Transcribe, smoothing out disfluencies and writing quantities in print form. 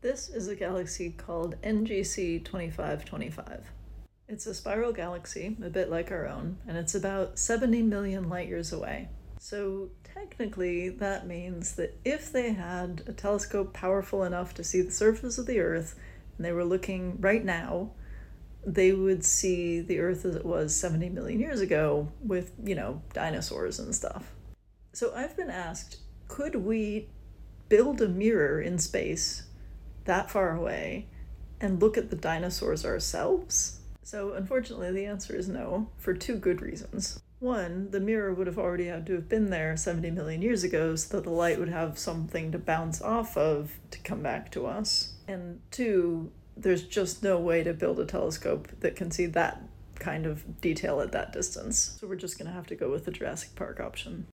This is a galaxy called NGC 2525. It's a spiral galaxy, a bit like our own, and it's about 70 million light years away. So technically, that means that if they had a telescope powerful enough to see the surface of the Earth, and they were looking right now, they would see the Earth as it was 70 million years ago with, dinosaurs and stuff. So I've been asked, could we build a mirror in space that far away and look at the dinosaurs ourselves? So unfortunately, the answer is no, for two good reasons. One, the mirror would have already had to have been there 70 million years ago so that the light would have something to bounce off of to come back to us. And two, there's just no way to build a telescope that can see that kind of detail at that distance. So we're just going to have to go with the Jurassic Park option.